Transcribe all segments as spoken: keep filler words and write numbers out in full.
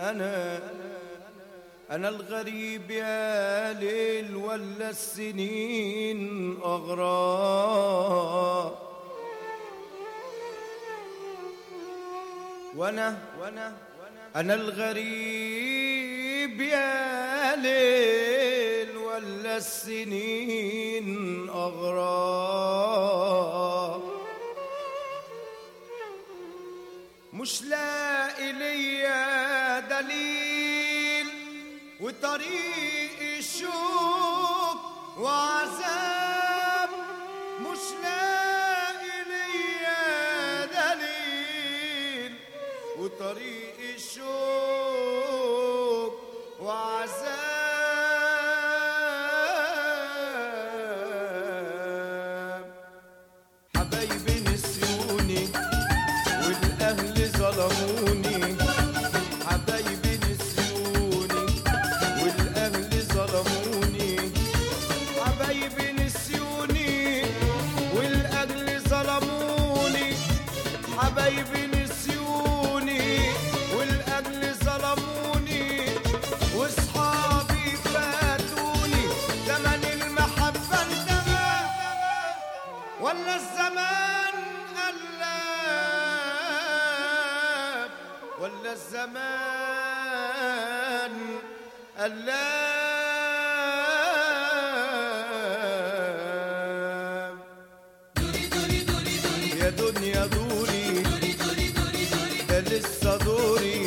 أنا أنا الغريب يا ليل ولا السنين أغراب، وأنا وأنا أنا الغريب يا ليل ولا السنين أغراب، مش لاقي ليا دليل وطريق الشوق وعذاب، مش لاقي ليا دليل وطريق الشوق وعذاب. حبايبي نسيوني والأهل ظلموني، حبايبي نسيوني والأهل ظلموني، حبايبي نسيوني والأهل ظلموني، حبايبي نسيوني والأهل ظلموني، واصحابي فاتوني، زمن المحبة انتهى ولا الزمان قلاب، ولا الزمان قلاب. يا دنيا دوري ده لسه دوري،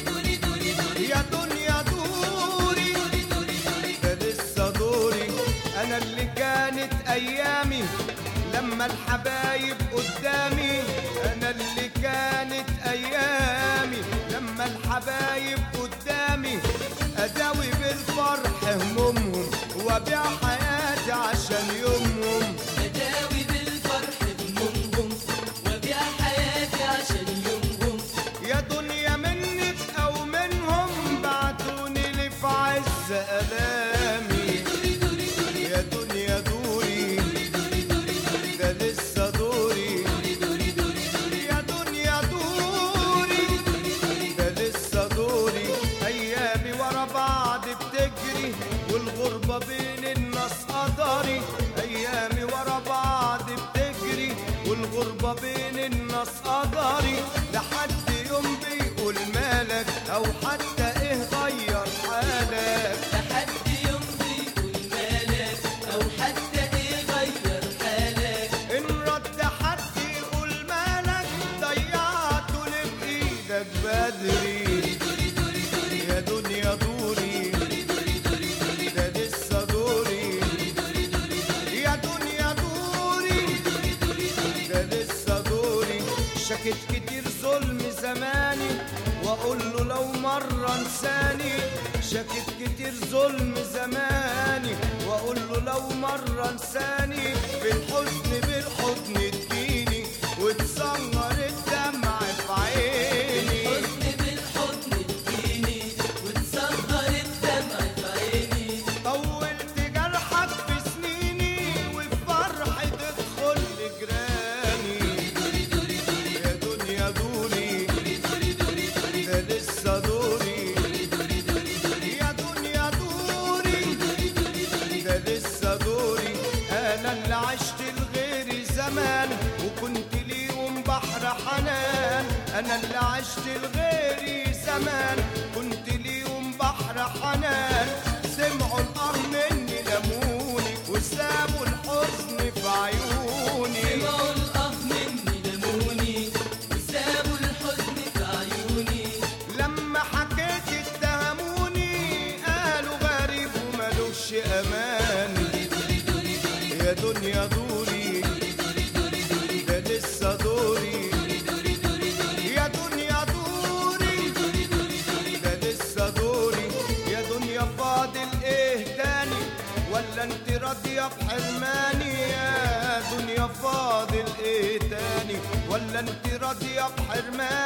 يا دنيا دوري ده لسه دوري. انا اللي كانت ايامي لما الحبايب قدامي، انا اللي كانت ايامي لما الحبايب قدامي، اداوي بالفرح همومهم وابيع حياتي عشان يومهم، اداوي بالفرح همومهم وابيع حياتي عشان يومهم. يا دنيا منك او منهم بعتوني لي في عز الامي، يا دنيا دوري ده لسه دوري، يا دنيا دوري ده لسه دوري. ايامي ورا بعض بتجري والغربة بين الناس قدري، ايامي ورا بعض بتجري والغربة بين الناس قدري، لحد يوم بيقول مالك او حتى ايه غير حالك، لحد يوم بيقول مالك او حتى ايه غير حالك. ان رد حد يقول مالك ضيعته اللي بايدك بدري. يا دنيا دوري ده لسه دوري، يا دنيا دوري ده لسه دوري. شكت كتير ظلم زماني واقول له لو مرة انساني، شكت كتير ظلم زماني واقول له لو مرة انساني، بالحزن بالحضن تجيني وتصغر الدمع في عيني، الحزن بالحضن تجيني وتصغر الدمع في عيني. طولت جرحك في سنيني وفي فرح تدخل لجراني. يا دنيا دوري ده لسه دوري، يا دنيا دوري ده لسه دوري. انا اللي عشت لغيري زمان وكنت ليهم بحر حنان، انا اللي عشت لغيري زمان كنت ليهم بحر حنان، سمعوا القهر مني لموني وسابوا الحزن في عيوني، سمعوا الآه مني لموني وسابوا الحزن في عيوني. لما حكيت اتهموني قالوا غريب ومالوش امان. يا دنيا دوري ده لسه دوري، يا دنيا دوري ده لسه دوري. يا دنيا فاضل ايه تاني ولا انت راضية بحرماني، يا دنيا فاضل ايه تاني ولا انت راضية بحرماني.